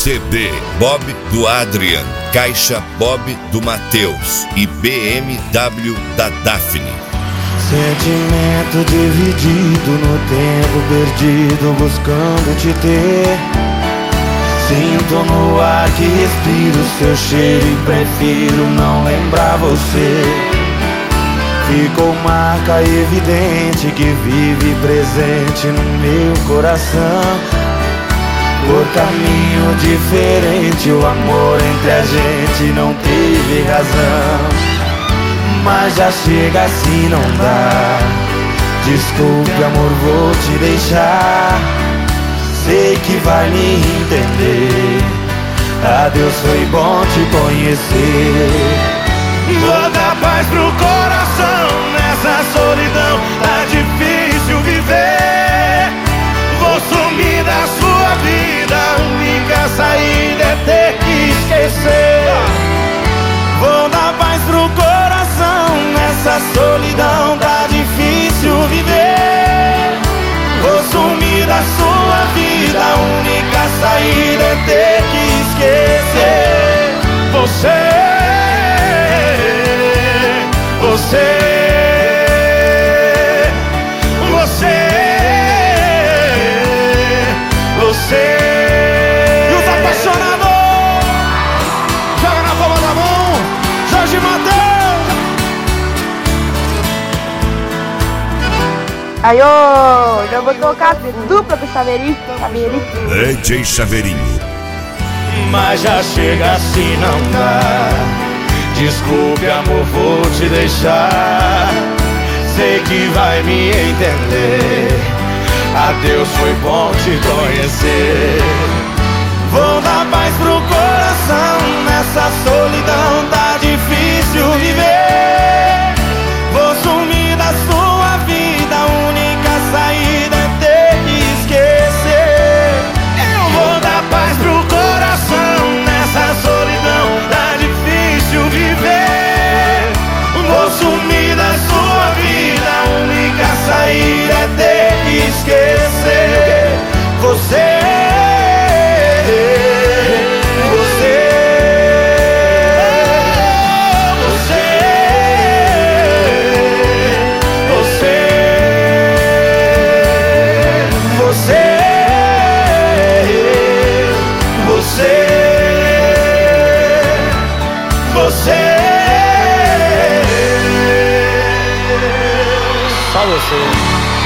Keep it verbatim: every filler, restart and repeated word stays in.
C D Bob do Adrian, Caixa Bob do Matheus e B M W da Daphne. Sentimento dividido no tempo perdido, buscando te ter. Sinto no ar que respiro seu cheiro e prefiro não lembrar você. Ficou marca evidente que vive presente no meu coração. Por caminho diferente, o amor entre a gente não teve razão. Mas já chega assim, não dá. Desculpe, amor, vou te deixar. Sei que vai me entender. Adeus, foi bom te conhecer. Vou dar paz pro coração. Nessa solidão tá difícil viver. Vou sumir da sua vida. A única saída é ter que esquecer. Vou dar paz pro coração. Nessa solidão tá difícil viver. Vou sumir da sua vida. A única saída é ter que esquecer. Você, você, você, você. E os apaixonados, joga na palma da mão, Jorge Mateus. Aí, ô, já vou tocar dupla pro Chaveirinho. Chaveirinho. D J Chaveirinho. Mas já chega assim, não dá. Desculpe, amor, vou te deixar. Sei que vai me entender. Adeus, foi bom te conhecer. Vou dar paz pro coração. Nessa solidão tá difícil viver. Vou sumir da sua vida. A única saída é ter que esquecer. Eu vou dar paz pro coração. Nessa solidão tá difícil viver. Vou sumir da sua vida. A única saída é ter que esquecer. Você, só você.